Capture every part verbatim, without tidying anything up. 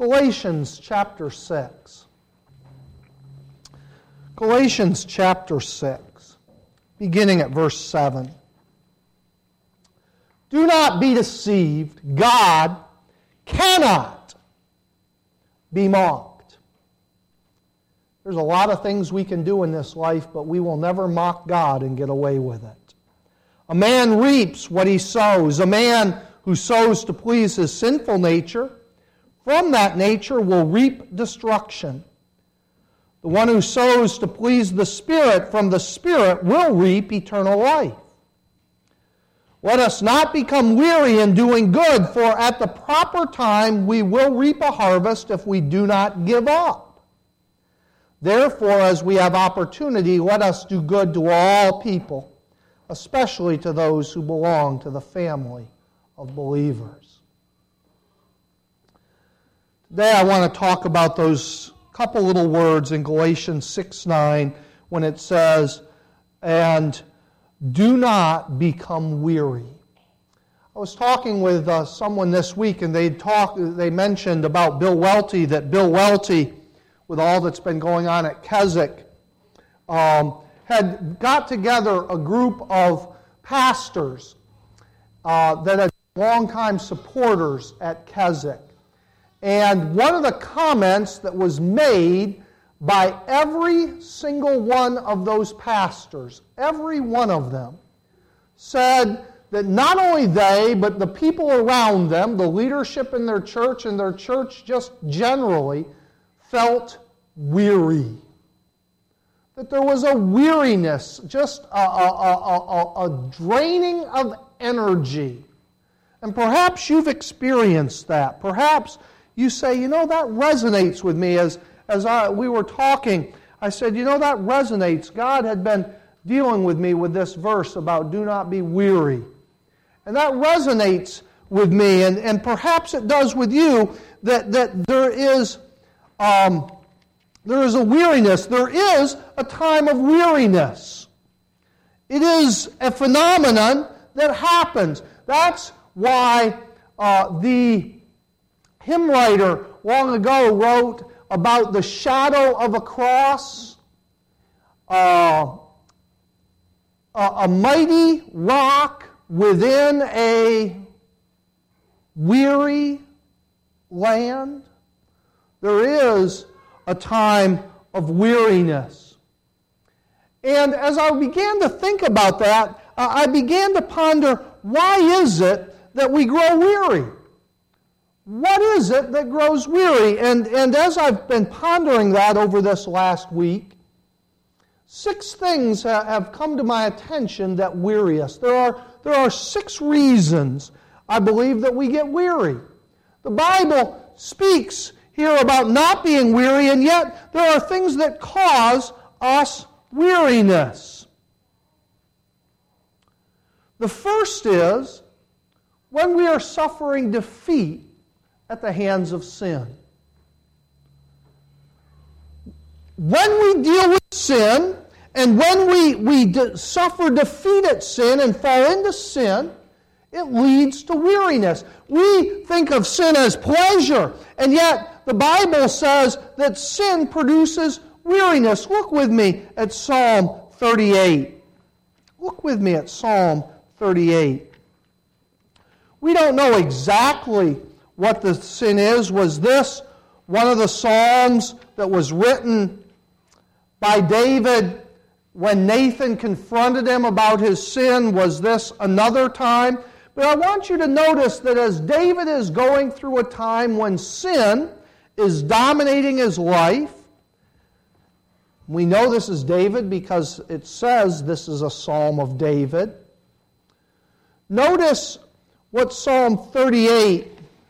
Galatians chapter six. Galatians chapter six, beginning at verse seven. Do not be deceived. God cannot be mocked. There's a lot of things we can do in this life, but we will never mock God and get away with it. A man reaps what he sows. A man who sows to please his sinful nature, from that nature will reap destruction. The one who sows to please the Spirit, from the Spirit will reap eternal life. Let us not become weary in doing good, for at the proper time we will reap a harvest if we do not give up. Therefore, as we have opportunity, let us do good to all people, especially to those who belong to the family of believers. Today I want to talk about those couple little words in Galatians six nine when it says, and do not become weary. I was talking with uh, someone this week, and they talked. They mentioned about Bill Welty, that Bill Welty, with all that's been going on at Keswick, um, had got together a group of pastors uh, that had been longtime supporters at Keswick. And one of the comments that was made by every single one of those pastors, every one of them, said that not only they, but the people around them, the leadership in their church and their church just generally, felt weary. That there was a weariness, just a, a, a, a, a draining of energy. And perhaps you've experienced that. Perhaps you say, you know, that resonates with me. As As I, we were talking, I said, you know, that resonates. God had been dealing with me with this verse about do not be weary. And that resonates with me, and, and perhaps it does with you, that, that there is um, there is a weariness. There is a time of weariness. It is a phenomenon that happens. That's why uh, the hymn writer long ago wrote about the shadow of a cross, uh, a, a mighty rock within a weary land. There is a time of weariness. And as I began to think about that, uh, I began to ponder, why is it that we grow weary? What is it that grows weary? And, and as I've been pondering that over this last week, six things have come to my attention that weary us. There are, there are six reasons, I believe, that we get weary. The Bible speaks here about not being weary, and yet there are things that cause us weariness. The first is when we are suffering defeat at the hands of sin. When we deal with sin, and when we, we de- suffer defeat at sin and fall into sin, it leads to weariness. We think of sin as pleasure, and yet the Bible says that sin produces weariness. Look with me at Psalm thirty-eight. Look with me at Psalm thirty-eight. We don't know exactly what the sin is. Was this one of the Psalms that was written by David when Nathan confronted him about his sin? Was this another time? But I want you to notice that as David is going through a time when sin is dominating his life, we know this is David because it says this is a Psalm of David. Notice what Psalm thirty-eight,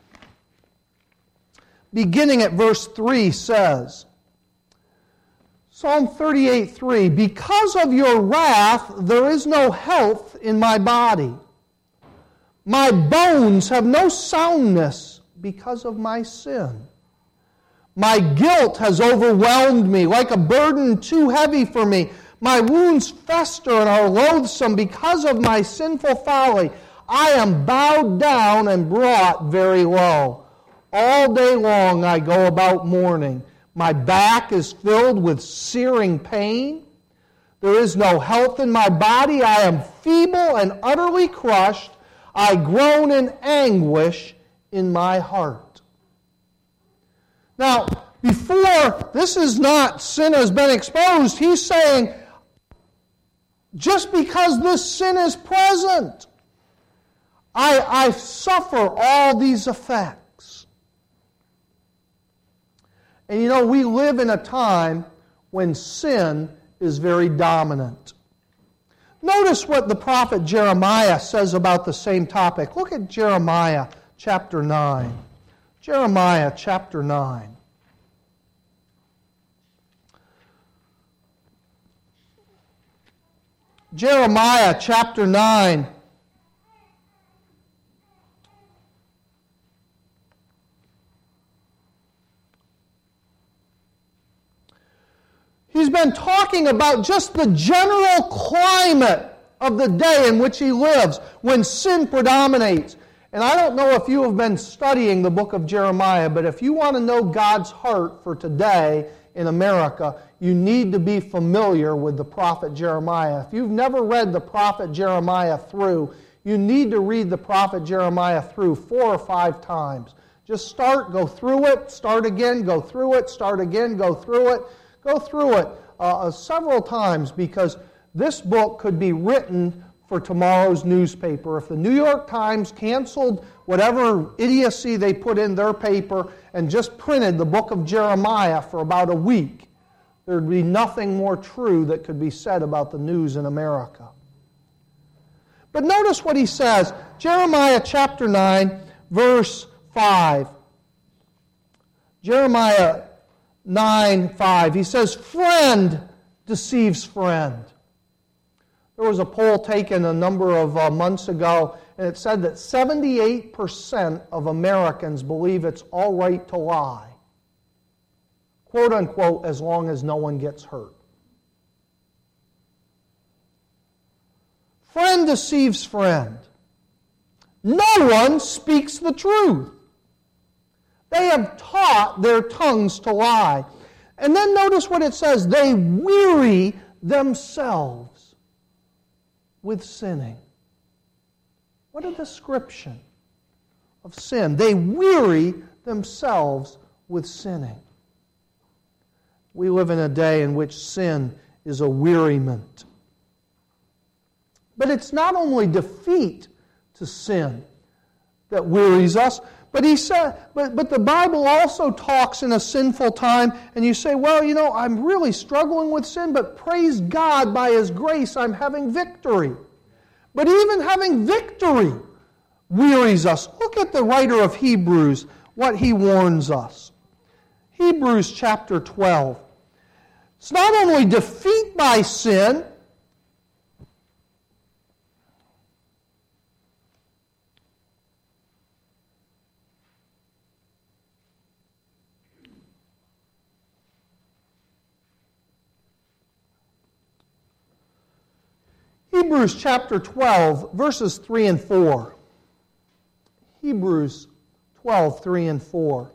beginning at verse three, says. Psalm thirty-eight three, because of your wrath there is no health in my body. My bones have no soundness because of my sin. My guilt has overwhelmed me like a burden too heavy for me. My wounds fester and are loathsome because of my sinful folly. I am bowed down and brought very low. All day long I go about mourning. My back is filled with searing pain. There is no health in my body. I am feeble and utterly crushed. I groan in anguish in my heart. Now, before, this is not sin has been exposed. He's saying, just because this sin is present, I, I suffer all these effects. And you know, we live in a time when sin is very dominant. Notice what the prophet Jeremiah says about the same topic. Look at Jeremiah chapter nine. Jeremiah chapter nine. Jeremiah chapter nine. He's been talking about just the general climate of the day in which he lives, when sin predominates. And I don't know if you have been studying the book of Jeremiah, but if you want to know God's heart for today in America, you need to be familiar with the prophet Jeremiah. If you've never read the prophet Jeremiah through, you need to read the prophet Jeremiah through four or five times. Just start, go through it, start again, go through it, start again, go through it. Go through it uh, several times, because this book could be written for tomorrow's newspaper. If the New York Times canceled whatever idiocy they put in their paper and just printed the book of Jeremiah for about a week, there'd be nothing more true that could be said about the news in America. But notice what he says. Jeremiah chapter nine, verse five. Jeremiah nine five. He says, friend deceives friend. There was a poll taken a number of uh, months ago, and it said that seventy-eight percent of Americans believe it's all right to lie, quote unquote, as long as no one gets hurt. Friend deceives friend. No one speaks the truth. They have taught their tongues to lie. And then notice what it says. They weary themselves with sinning. What a description of sin. They weary themselves with sinning. We live in a day in which sin is a weariment. But it's not only defeat to sin that wearies us, But he said, but, but the Bible also talks in a sinful time, and you say, well, you know, I'm really struggling with sin, but praise God, by His grace, I'm having victory. But even having victory wearies us. Look at the writer of Hebrews, what he warns us. Hebrews chapter twelve. It's not only defeat by sin, Hebrews chapter twelve, verses three and four. Hebrews twelve, three and four.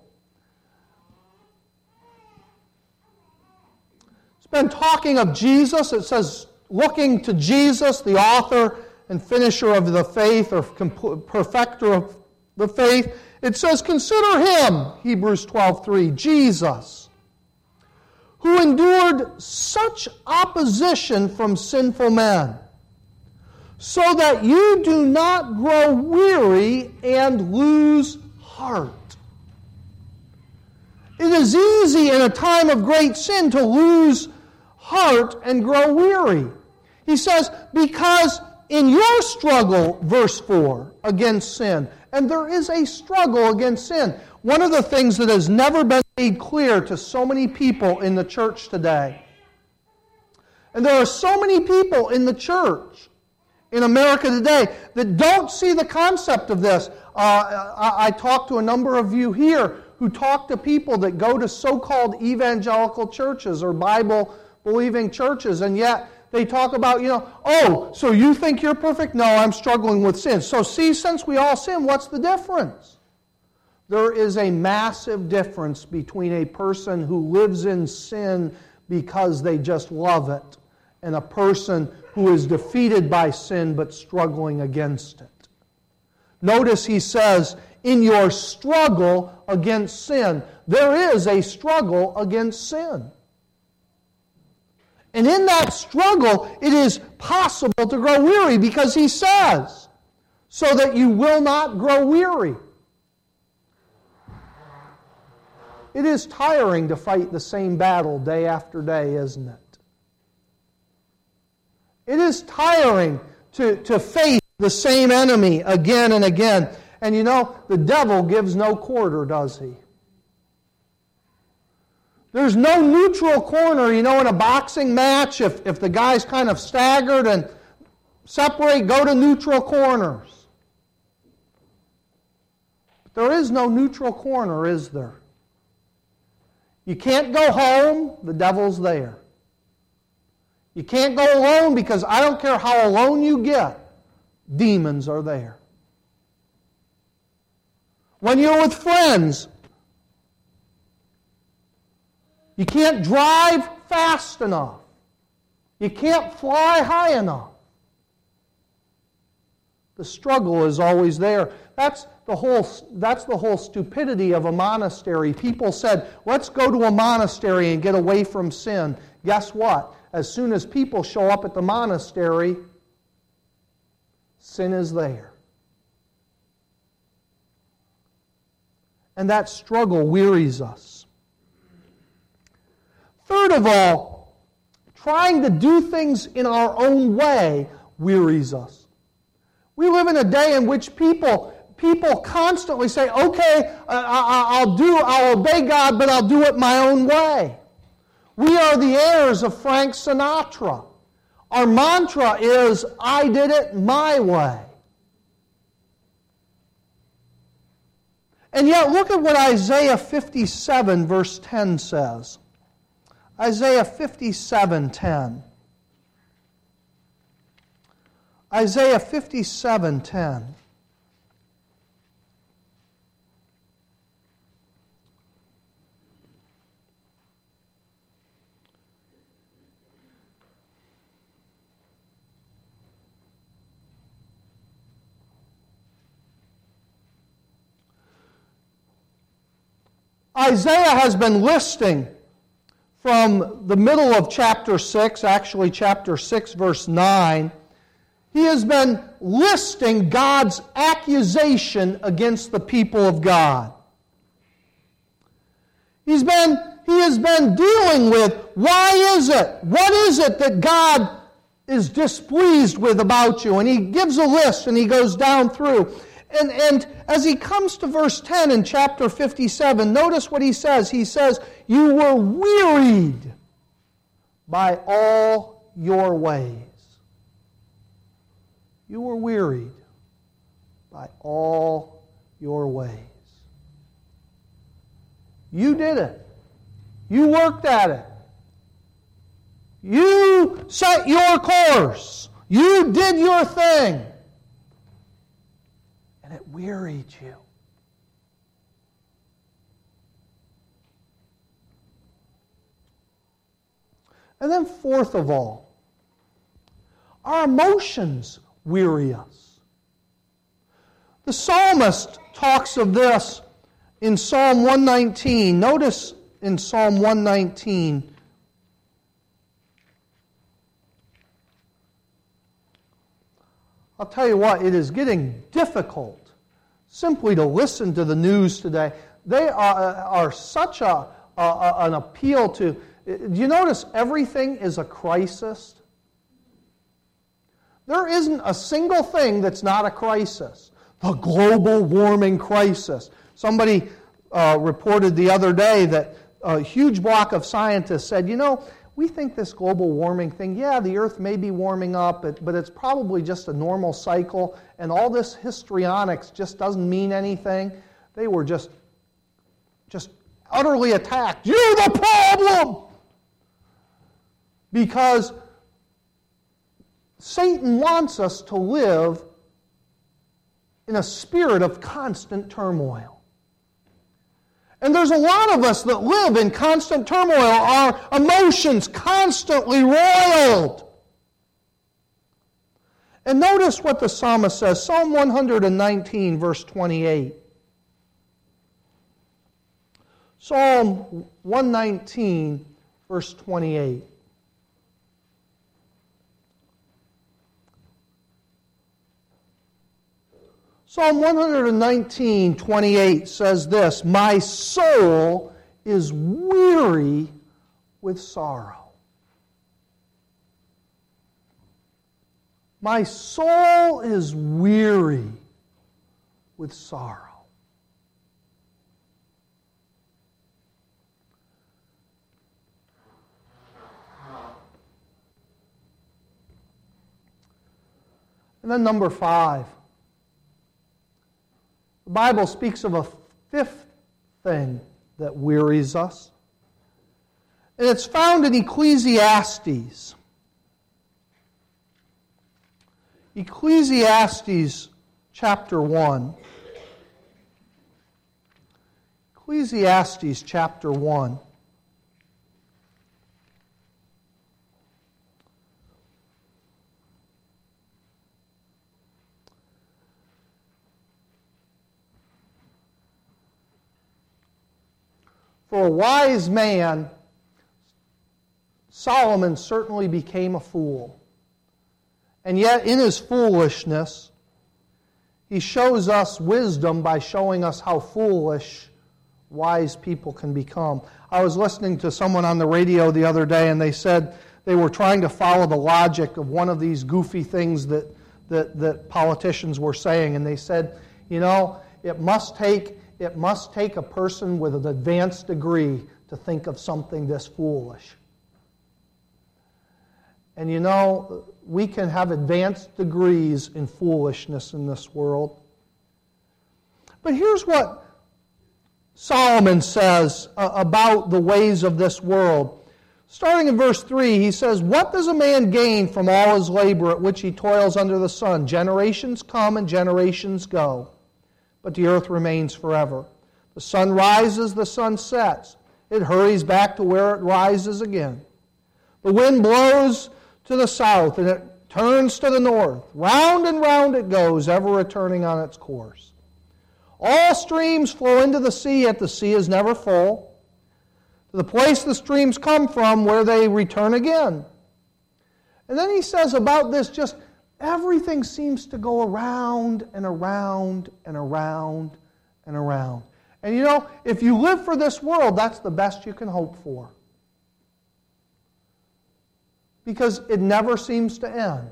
It's been talking of Jesus. It says, looking to Jesus, the author and finisher of the faith, or perfecter of the faith. It says, consider Him, Hebrews twelve, three, Jesus, who endured such opposition from sinful men, so that you do not grow weary and lose heart. It is easy in a time of great sin to lose heart and grow weary. He says, because in your struggle, verse four, against sin, and there is a struggle against sin. One of the things that has never been made clear to so many people in the church today, and there are so many people in the church in America today that don't see the concept of this. Uh, I, I talked to a number of you here who talk to people that go to so-called evangelical churches or Bible-believing churches, and yet they talk about, you know, oh, so you think you're perfect? No, I'm struggling with sin. So see, since we all sin, what's the difference? There is a massive difference between a person who lives in sin because they just love it and a person who is defeated by sin but struggling against it. Notice he says, in your struggle against sin, there is a struggle against sin. And in that struggle, it is possible to grow weary because he says, so that you will not grow weary. It is tiring to fight the same battle day after day, isn't it? It is tiring to, to face the same enemy again and again. And you know, the devil gives no quarter, does he? There's no neutral corner, you know, in a boxing match. If, if the guy's kind of staggered and separate, go to neutral corners. But there is no neutral corner, is there? You can't go home, the devil's there. You can't go alone because I don't care how alone you get, demons are there. When you're with friends, you can't drive fast enough. You can't fly high enough. The struggle is always there. That's the whole, that's the whole stupidity of a monastery. People said, let's go to a monastery and get away from sin. Guess what? As soon as people show up at the monastery, sin is there. And that struggle wearies us. Third of all, trying to do things in our own way wearies us. We live in a day in which people people constantly say, okay, I'll do, I'll obey God, but I'll do it my own way. We are the heirs of Frank Sinatra. Our mantra is, I did it my way. And yet, look at what Isaiah fifty-seven, verse ten says. Isaiah fifty-seven, ten. Isaiah fifty-seven, ten. Isaiah has been listing from the middle of chapter six, actually chapter six, verse nine, he has been listing God's accusation against the people of God. He's been, he has been dealing with, why is it? What is it that God is displeased with about you? And he gives a list and he goes down through. And, and as he comes to verse ten in chapter fifty-seven, notice what he says. He says, you were wearied by all your ways. You were wearied by all your ways. You did it. You worked at it. You set your course. You did your thing. And it wearied you. And then fourth of all, our emotions weary us. The psalmist talks of this in Psalm one nineteen. Notice in Psalm one nineteen, I'll tell you what, it is getting difficult simply to listen to the news today. They are, are such a, a an appeal to... Do you notice everything is a crisis? There isn't a single thing that's not a crisis. The global warming crisis. Somebody uh, reported the other day that a huge block of scientists said, you know, we think this global warming thing, yeah, the earth may be warming up, but it's probably just a normal cycle, and all this histrionics just doesn't mean anything. They were just, just utterly attacked. You're the problem! Because Satan wants us to live in a spirit of constant turmoil. And there's a lot of us that live in constant turmoil, our emotions constantly roiled. And notice what the psalmist says, Psalm one nineteen, verse twenty-eight. Psalm one nineteen, verse twenty-eight. Psalm one nineteen, twenty-eight says this, "My soul is weary with sorrow." My soul is weary with sorrow. And then number five. The Bible speaks of a fifth thing that wearies us. And it's found in Ecclesiastes. Ecclesiastes chapter one. Ecclesiastes chapter one. For a wise man, Solomon certainly became a fool. And yet, in his foolishness, he shows us wisdom by showing us how foolish wise people can become. I was listening to someone on the radio the other day, and they said they were trying to follow the logic of one of these goofy things that, that, that politicians were saying. And they said, you know, it must take, it must take a person with an advanced degree to think of something this foolish. And you know, we can have advanced degrees in foolishness in this world. But here's what Solomon says uh, about the ways of this world. Starting in verse three, he says, "What does a man gain from all his labor at which he toils under the sun? Generations come and generations go, but the earth remains forever. The sun rises, the sun sets. It hurries back to where it rises again. The wind blows to the south, and it turns to the north. Round and round it goes, ever returning on its course. All streams flow into the sea, yet the sea is never full. To the place the streams come from, where they return again." And then he says about this, just everything seems to go around and around and around and around. And you know, if you live for this world, that's the best you can hope for. Because it never seems to end.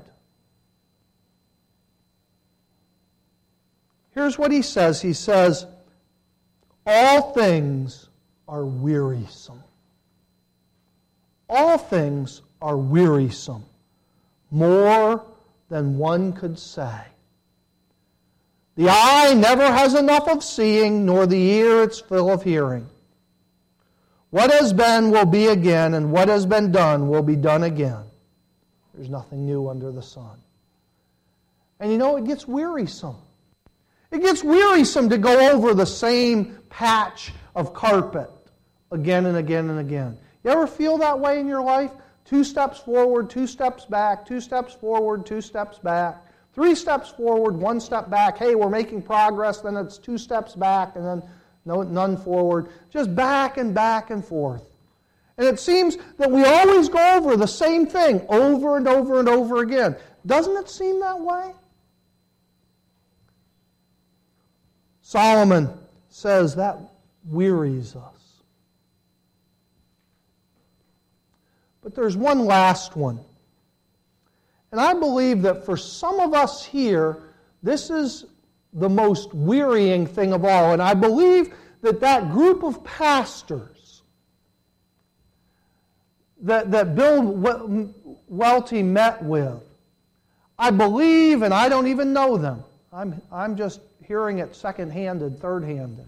Here's what he says. He says, "All things are wearisome. All things are wearisome, more than one could say. The eye never has enough of seeing, nor the ear its fill of hearing. What has been will be again, and what has been done will be done again. There's nothing new under the sun." And you know, it gets wearisome. It gets wearisome to go over the same patch of carpet again and again and again. You ever feel that way in your life? Two steps forward, two steps back, two steps forward, two steps back, three steps forward, one step back. Hey, we're making progress, then it's two steps back, and then no, none forward. Just back and back and forth. And it seems that we always go over the same thing over and over and over again. Doesn't it seem that way? Solomon says that wearies us. But there's one last one. And I believe that for some of us here, this is the most wearying thing of all. And I believe that that group of pastors that, that Bill Welty met with, I believe, and I don't even know them. I'm, I'm just hearing it second-handed, third-handed.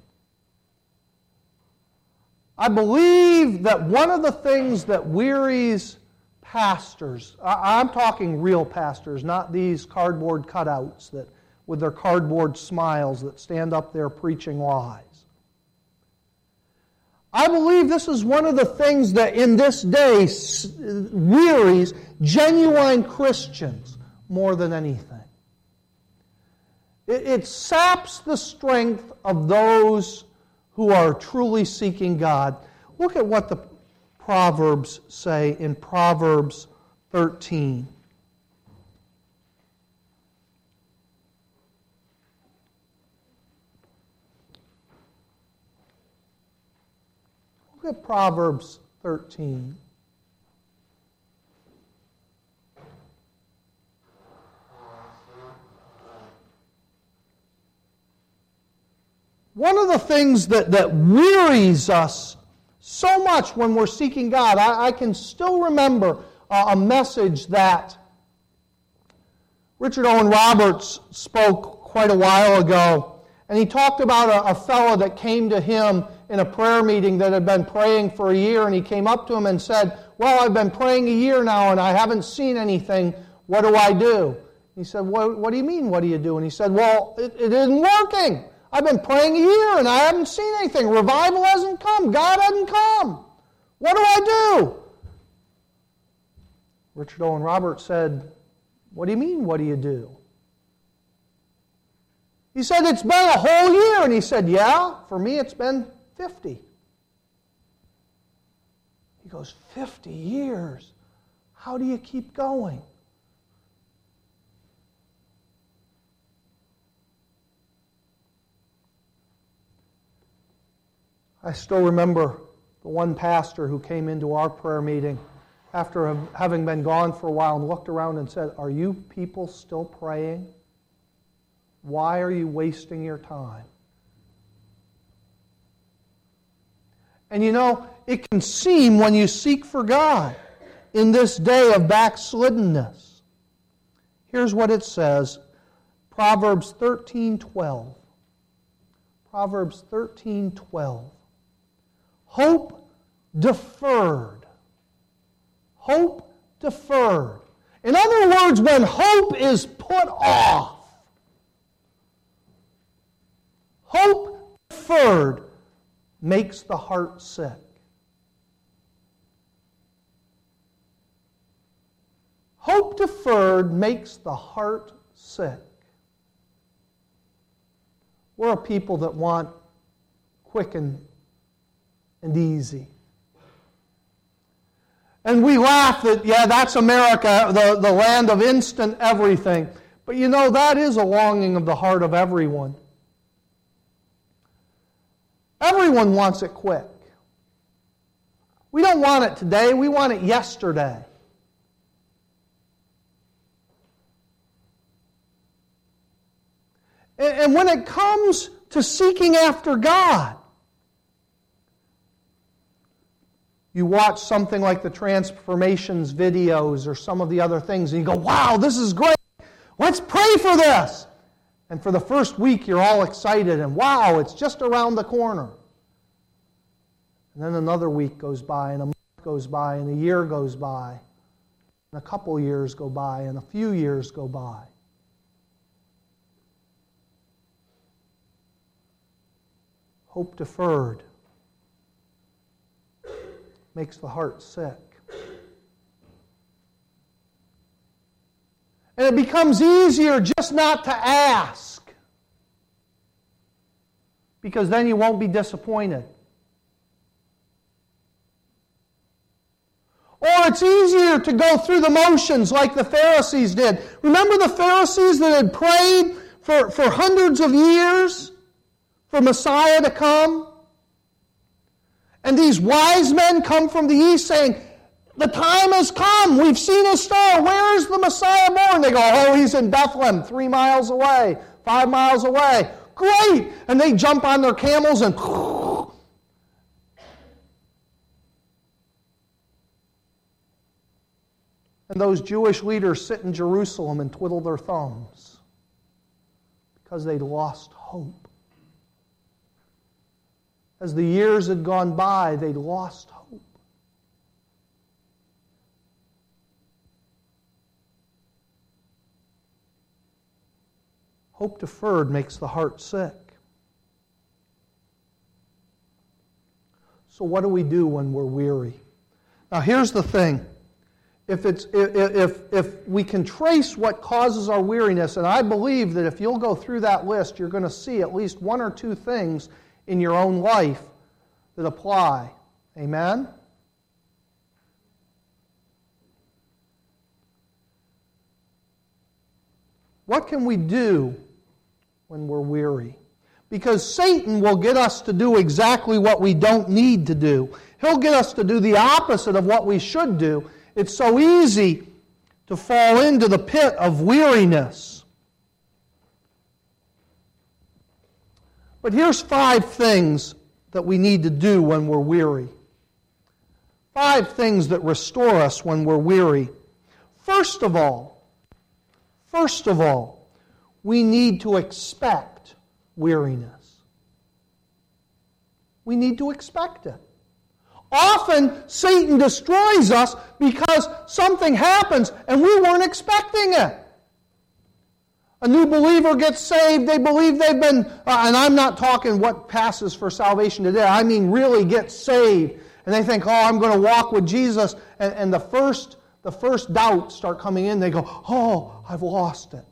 I believe that one of the things that wearies pastors, I, I'm talking real pastors, not these cardboard cutouts that with their cardboard smiles that stand up there preaching lies. I believe this is one of the things that in this day wearies genuine Christians more than anything. It, it saps the strength of those who are truly seeking God. Look at what the Proverbs say in Proverbs thirteen. Look at Proverbs thirteen. One of the things that, that wearies us so much when we're seeking God, I, I can still remember uh, a message that Richard Owen Roberts spoke quite a while ago, and he talked about a, a fellow that came to him in a prayer meeting that had been praying for a year, and he came up to him and said, well, I've been praying a year now and I haven't seen anything. What do I do? He said, what, what do you mean, what do you do? And he said, well, it, it isn't working. I've been praying a year and I haven't seen anything. Revival hasn't come. God hasn't come. What do I do? Richard Owen Roberts said, what do you mean, what do you do? He said, it's been a whole year. And he said, yeah, for me it's been fifty. He goes, fifty years? How do you keep going? I still remember the one pastor who came into our prayer meeting after having been gone for a while and looked around and said, are you people still praying? Why are you wasting your time? And you know, it can seem when you seek for God in this day of backsliddenness. Here's what it says, Proverbs thirteen twelve. Proverbs thirteen twelve. Hope deferred. Hope deferred. In other words, when hope is put off, hope deferred makes the heart sick. Hope deferred makes the heart sick. We're a people that want quick and, and easy. And we laugh that, yeah, that's America, the, the land of instant everything. But you know, that is a longing of the heart of everyone. Everyone wants it quick. We don't want it today, we want it yesterday. And, and when it comes to seeking after God, you watch something like the Transformations videos or some of the other things, and you go, wow, this is great. Let's pray for this. And for the first week, you're all excited, and wow, it's just around the corner. And then another week goes by, and a month goes by, and a year goes by, and a couple years go by, and a few years go by. Hope deferred makes the heart sick. And it becomes easier just not to ask, because then you won't be disappointed. Or it's easier to go through the motions like the Pharisees did. Remember the Pharisees that had prayed for, for hundreds of years for Messiah to come? And these wise men come from the east saying, the time has come. We've seen a star. Where is the Messiah born? They go, oh, he's in Bethlehem, three miles away, five miles away. Great! And they jump on their camels and... And those Jewish leaders sit in Jerusalem and twiddle their thumbs because they'd lost hope. As the years had gone by, they'd lost hope. Hope deferred makes the heart sick. So what do we do when we're weary? Now here's the thing. If, it's, if, if we can trace what causes our weariness, and I believe that if you'll go through that list, you're going to see at least one or two things in your own life that apply. Amen? What can we do when we're weary? Because Satan will get us to do exactly what we don't need to do. He'll get us to do the opposite of what we should do. It's so easy to fall into the pit of weariness. But here's five things that we need to do when we're weary. Five things that restore us when we're weary. First of all, first of all, we need to expect weariness. We need to expect it. Often, Satan destroys us because something happens and we weren't expecting it. A new believer gets saved, they believe they've been, uh, and I'm not talking what passes for salvation today, I mean really get saved. And they think, oh, I'm going to walk with Jesus. And, and the first the first doubts start coming in. They go, oh, I've lost it.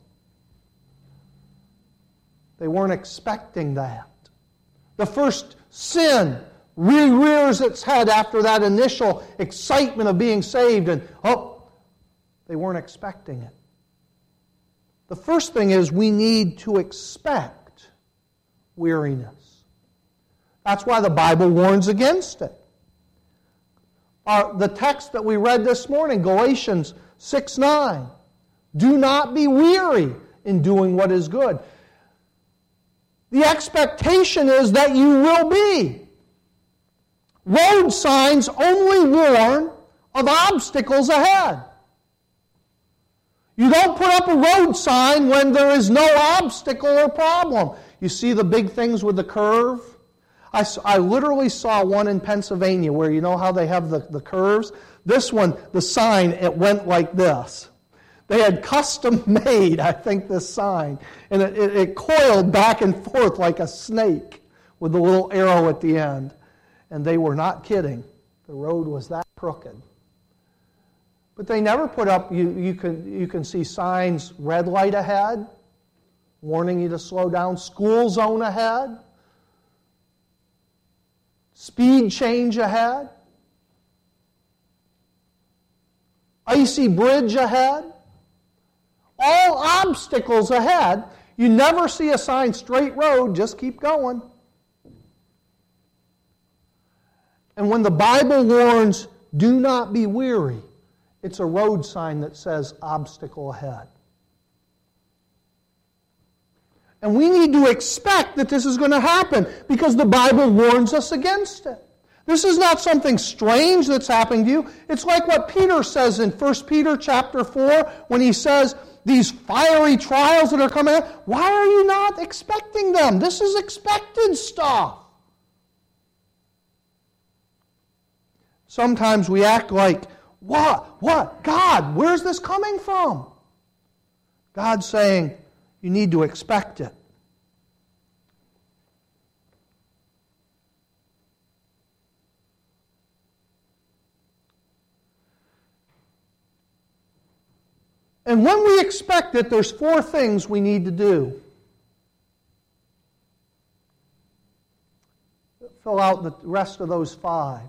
They weren't expecting that. The first sin re-rears its head after that initial excitement of being saved, and oh, they weren't expecting it. The first thing is we need to expect weariness. That's why the Bible warns against it. Uh, the text that we read this morning, Galatians six nine, do not be weary in doing what is good. The expectation is that you will be. Road signs only warn of obstacles ahead. You don't put up a road sign when there is no obstacle or problem. You see the big things with the curve? I, I literally saw one in Pennsylvania where you know how they have the, the curves? This one, the sign, it went like this. They had custom made, I think, this sign. And it, it, it coiled back and forth like a snake with a little arrow at the end. And they were not kidding. The road was that crooked. But they never put up, you, you, can, you can see signs, red light ahead, warning you to slow down, school zone ahead, speed change ahead, icy bridge ahead, all obstacles ahead. You never see a sign, straight road, just keep going. And when the Bible warns, do not be weary, it's a road sign that says obstacle ahead. And we need to expect that this is going to happen because the Bible warns us against it. This is not something strange that's happening to you. It's like what Peter says in First Peter chapter four when he says, these fiery trials that are coming out, why are you not expecting them? This is expected stuff. Sometimes we act like, what? What? God, where's this coming from? God's saying, you need to expect it. And when we expect it, there's four things we need to do. Fill out the rest of those five.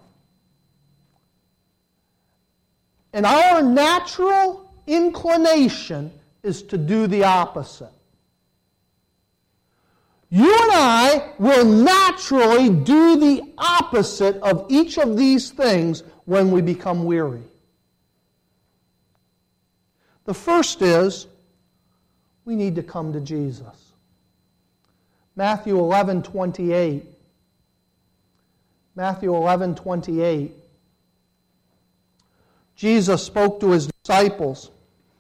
And our natural inclination is to do the opposite. You and I will naturally do the opposite of each of these things when we become weary. The first is, we need to come to Jesus. Matthew eleven twenty-eight. Matthew eleven twenty-eight. Jesus spoke to His disciples.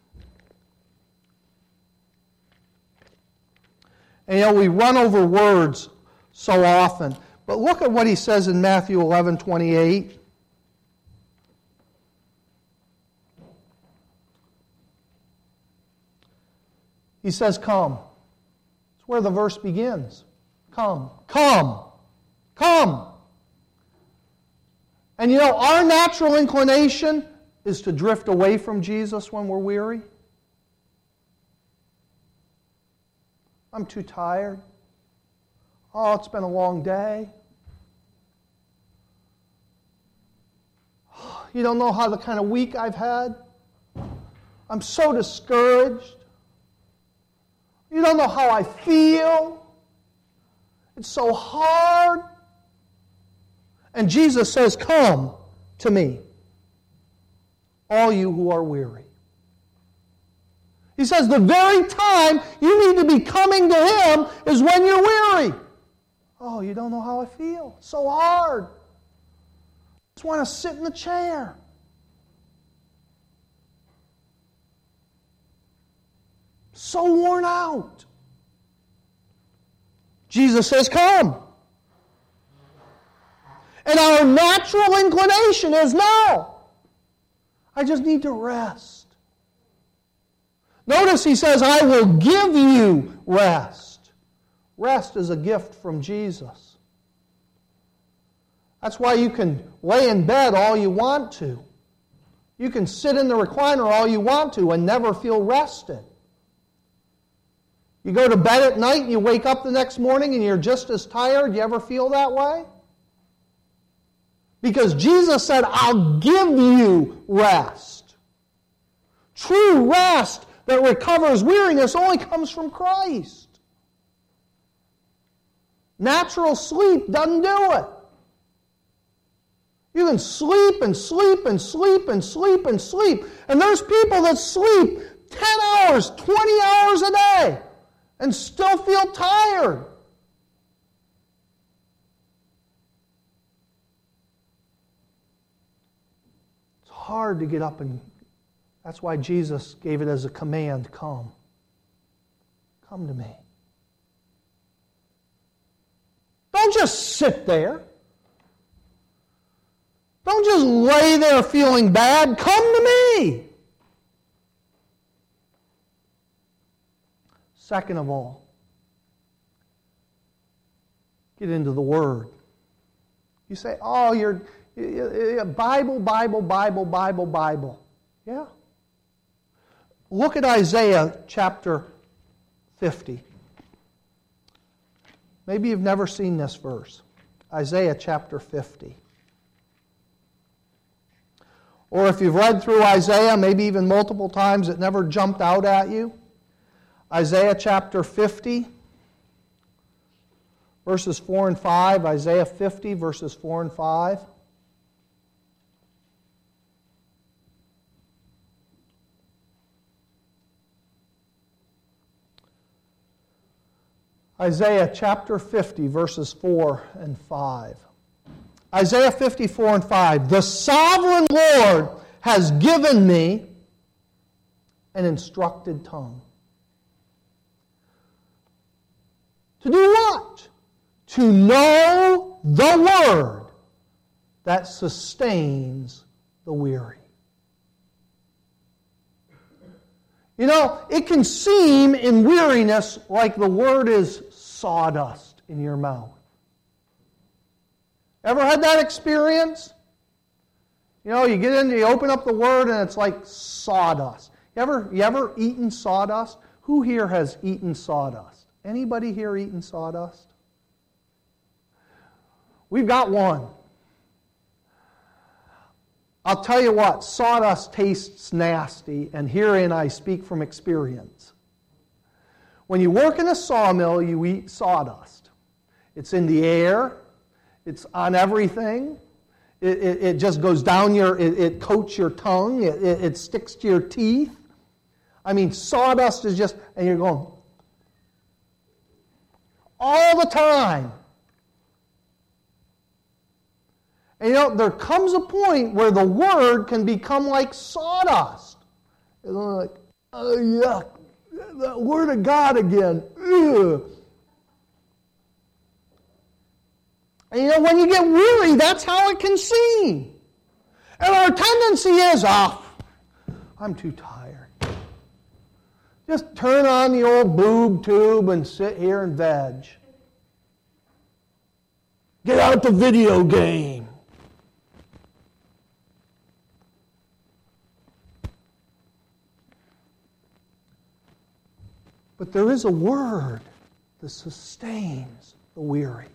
And you know, we run over words so often. But look at what He says in Matthew eleven twenty-eight. He says, come. That's where the verse begins. Come. Come. Come. And you know, our natural inclination is to drift away from Jesus when we're weary. I'm too tired. Oh, it's been a long day. You don't know how the kind of week I've had. I'm so discouraged. You don't know how I feel. It's so hard. And Jesus says, come to me, all you who are weary. He says the very time you need to be coming to Him is when you're weary. Oh, you don't know how I feel. It's so hard. I just want to sit in the chair. So worn out. Jesus says, come. And our natural inclination is, no, I just need to rest. Notice He says, I will give you rest. Rest is a gift from Jesus. That's why you can lay in bed all you want to. You can sit in the recliner all you want to and never feel rested. You go to bed at night and you wake up the next morning and you're just as tired. You ever feel that way? Because Jesus said, I'll give you rest. True rest that recovers weariness only comes from Christ. Natural sleep doesn't do it. You can sleep and sleep and sleep and sleep and sleep. And there's people that sleep ten hours, twenty hours a day and still feel tired. It's hard to get up and... That's why Jesus gave it as a command, come. Come to me. Don't just sit there. Don't just lay there feeling bad. Come to me. Second of all, get into the Word. You say, oh, you're, you're Bible, Bible, Bible, Bible, Bible. Yeah. Look at Isaiah chapter fifty. Maybe you've never seen this verse. Isaiah chapter fifty. Or if you've read through Isaiah, maybe even multiple times, it never jumped out at you. Isaiah chapter fifty, verses four and five. Isaiah fifty, verses four and five. Isaiah chapter fifty, verses four and five. Isaiah fifty-four and five. The sovereign Lord has given me an instructed tongue. To do what? To know the word that sustains the weary. You know, it can seem in weariness like the word is sawdust in your mouth. Ever had that experience? You know, you get in, you open up the Word, and it's like sawdust. You ever, you ever eaten sawdust? Who here has eaten sawdust? Anybody here eaten sawdust? We've got one. I'll tell you what, sawdust tastes nasty, and herein I speak from experience. When you work in a sawmill, you eat sawdust. It's in the air. It's on everything. It, it, it just goes down your, it, it coats your tongue. It, it, it sticks to your teeth. I mean, sawdust is just, and you're going, all the time. And you know, there comes a point where the Word can become like sawdust. It's like, oh, yuck. The Word of God again. Ugh. And you know, when you get weary, that's how it can seem. And our tendency is, oh, I'm too tired. Just turn on the old boob tube and sit here and veg. Get out the video game. But there is a word that sustains the weary.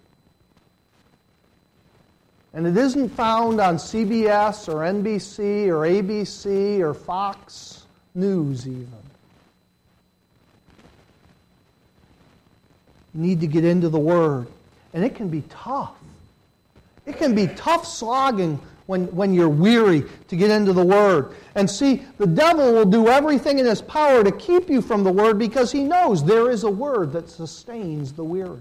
And it isn't found on C B S or N B C or A B C or Fox News even. You need to get into the Word. And it can be tough. It can be tough slogging when, when you're weary to get into the Word. And see, the devil will do everything in his power to keep you from the Word because he knows there is a Word that sustains the weary.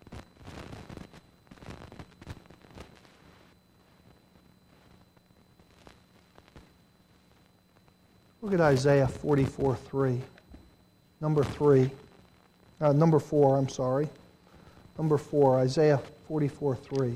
Look at Isaiah forty-four three. Number three. Uh, number four, I'm sorry. Number four, Isaiah forty-four three.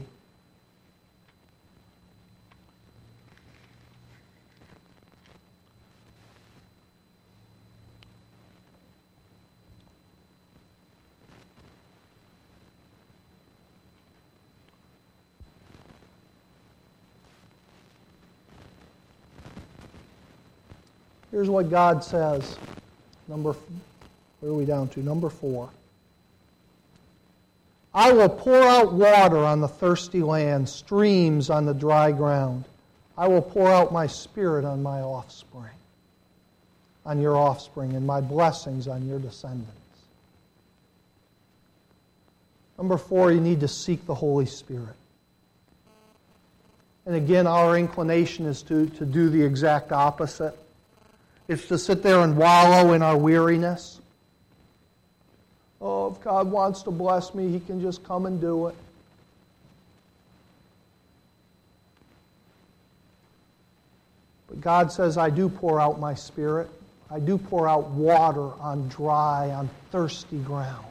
Here's what God says. Number, where are we down to? Number four. I will pour out water on the thirsty land, streams on the dry ground. I will pour out my Spirit on my offspring, on your offspring, and my blessings on your descendants. Number four, you need to seek the Holy Spirit. And again, our inclination is to, to do the exact opposite. It's to sit there and wallow in our weariness. Oh, if God wants to bless me, He can just come and do it. But God says, I do pour out my Spirit. I do pour out water on dry, on thirsty ground.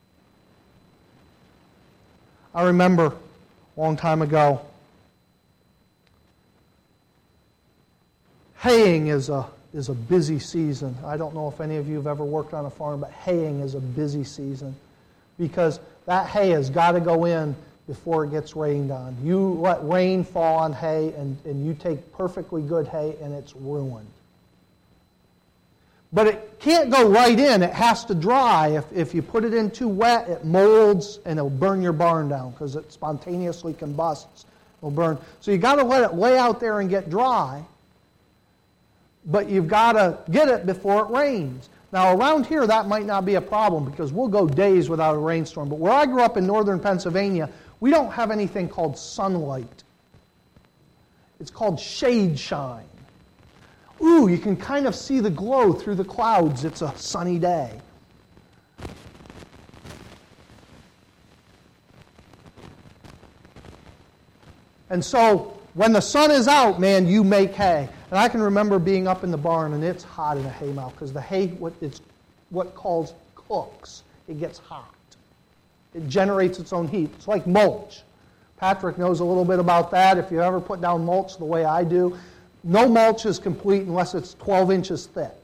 I remember a long time ago, haying is a is a busy season. I don't know if any of you have ever worked on a farm, but haying is a busy season because that hay has got to go in before it gets rained on. You let rain fall on hay and, and you take perfectly good hay and it's ruined. But it can't go right in. It has to dry. If, if you put it in too wet, it molds and it'll burn your barn down because it spontaneously combusts. It'll burn. So you got to let it lay out there and get dry. But you've got to get it before it rains. Now, around here, that might not be a problem because we'll go days without a rainstorm. But where I grew up in northern Pennsylvania, we don't have anything called sunlight. It's called shade shine. Ooh, you can kind of see the glow through the clouds. It's a sunny day. And so, when the sun is out, man, you make hay. And I can remember being up in the barn, and it's hot in a haymow because the hay, what it's what calls cooks. It gets hot. It generates its own heat. It's like mulch. Patrick knows a little bit about that. If you ever put down mulch the way I do, no mulch is complete unless it's twelve inches thick.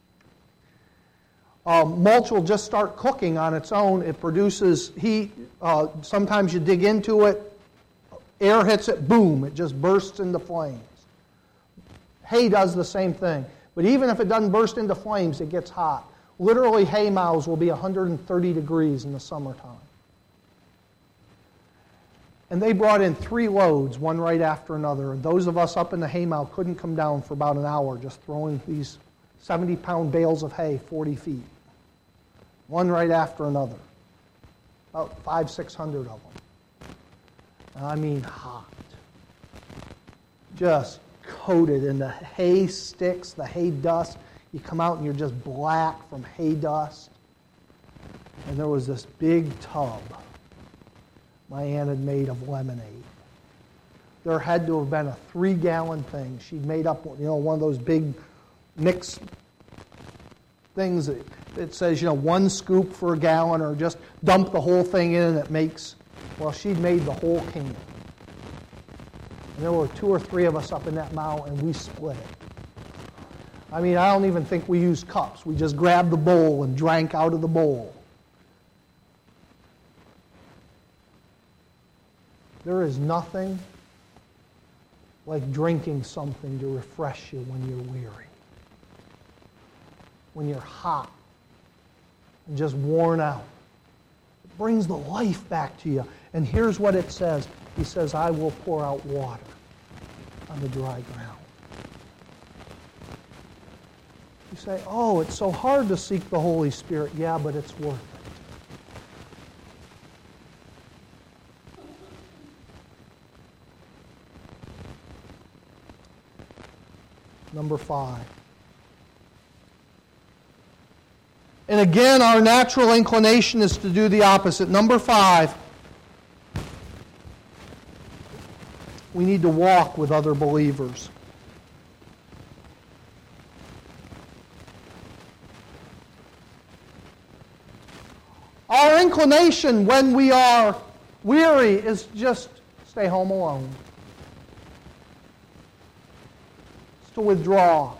Um, mulch will just start cooking on its own. It produces heat. Uh, sometimes you dig into it, air hits it, boom, it just bursts into flames. Hay does the same thing. But even if it doesn't burst into flames, it gets hot. Literally, hay mows will be one hundred thirty degrees in the summertime. And they brought in three loads, one right after another. And those of us up in the hay mow couldn't come down for about an hour, just throwing these seventy-pound bales of hay forty feet. One right after another. About five, six hundred of them. I mean hot. Just coated in the hay sticks, the hay dust. You come out and you're just black from hay dust. And there was this big tub my aunt had made of lemonade. There had to have been a three-gallon thing. She'd made up, you know, one of those big mix things that it says, you know, one scoop for a gallon, or just dump the whole thing in and it makes, well, she'd made the whole can. And there were two or three of us up in that mow, and we split it. I mean, I don't even think we used cups. We just grabbed the bowl and drank out of the bowl. There is nothing like drinking something to refresh you when you're weary, when you're hot, and just worn out. It brings the life back to you. And here's what it says. He says, I will pour out water on the dry ground. You say, oh, it's so hard to seek the Holy Spirit. Yeah, but it's worth it. Number five. And again, our natural inclination is to do the opposite. Number five, we need to walk with other believers. Our inclination when we are weary is just stay home alone. It's to withdraw.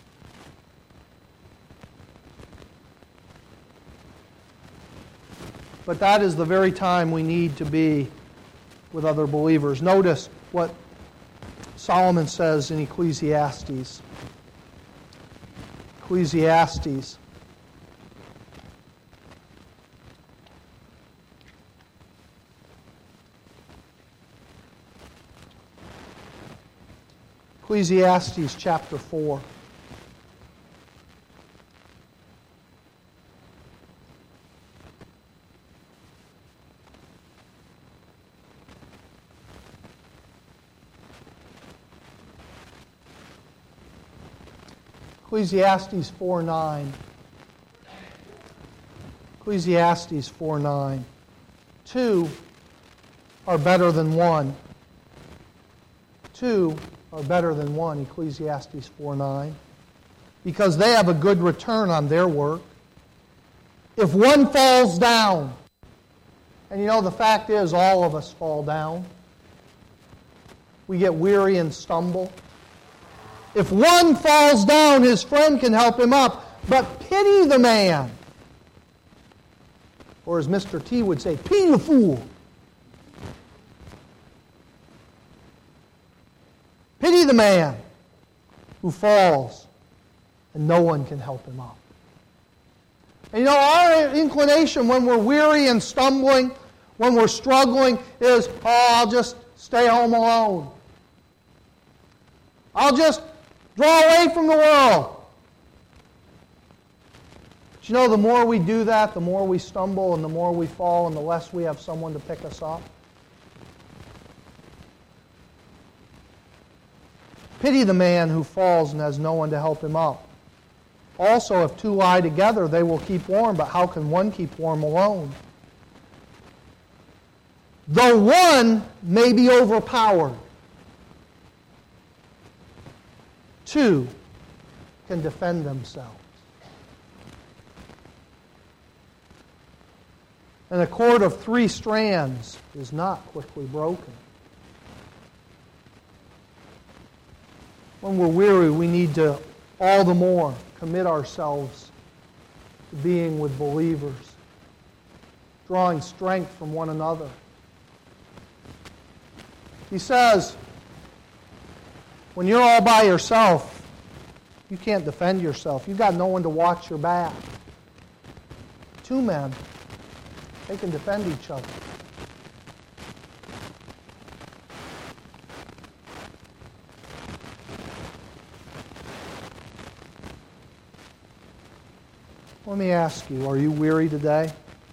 But that is the very time we need to be with other believers. Notice what Solomon says in Ecclesiastes. Ecclesiastes. Ecclesiastes chapter four. Ecclesiastes four nine. Ecclesiastes four nine. Two are better than one. Two are better than one, Ecclesiastes four nine, because they have a good return on their work. If one falls down, and you know the fact is all of us fall down, we get weary and stumble. If one falls down, his friend can help him up, but pity the man. Or as Mister T would say, pity the fool. Pity the man who falls and no one can help him up. And you know, our inclination when we're weary and stumbling, when we're struggling, is, oh, I'll just stay home alone. I'll just draw away from the world. But you know, the more we do that, the more we stumble and the more we fall and the less we have someone to pick us up. Pity the man who falls and has no one to help him up. Also, if two lie together, they will keep warm, but how can one keep warm alone? Though one may be overpowered, two can defend themselves. And a cord of three strands is not quickly broken. When we're weary, we need to all the more commit ourselves to being with believers, drawing strength from one another. He says, when you're all by yourself, you can't defend yourself. You've got no one to watch your back. Two men, they can defend each other. Let me ask you, are you weary today?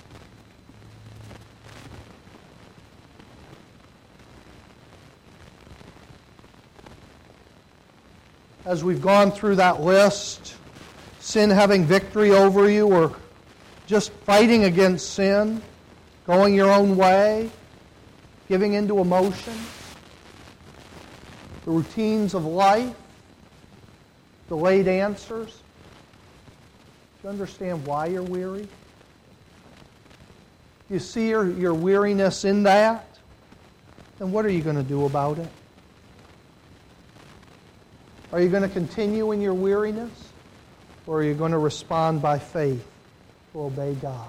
As we've gone through that list, sin having victory over you, or just fighting against sin, going your own way, giving into emotions, the routines of life, delayed answers. Do you understand why you're weary? You see your, your weariness in that? Then what are you going to do about it? Are you going to continue in your weariness? Or are you going to respond by faith to obey God?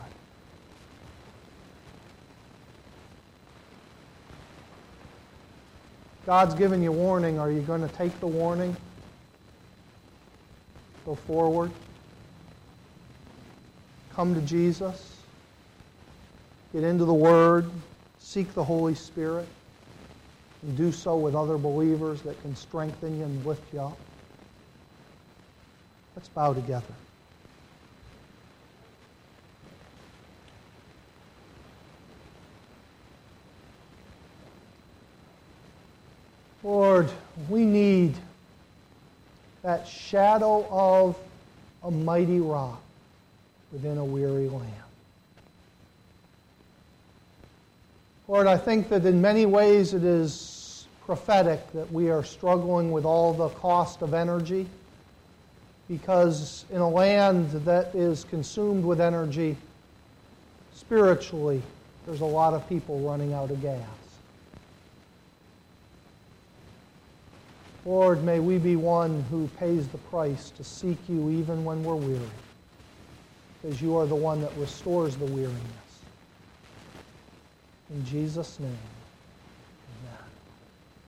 God's given you warning. Are you going to take the warning? Go forward? come to Jesus, get into the Word, seek the Holy Spirit, and do so with other believers that can strengthen you and lift you up. Let's bow together. Lord, we need that shadow of a mighty rock within a weary land. Lord, I think that in many ways it is prophetic that we are struggling with all the cost of energy, because in a land that is consumed with energy, spiritually, there's a lot of people running out of gas. Lord, may we be one who pays the price to seek you even when we're weary, because you are the one that restores the weariness. In Jesus' name.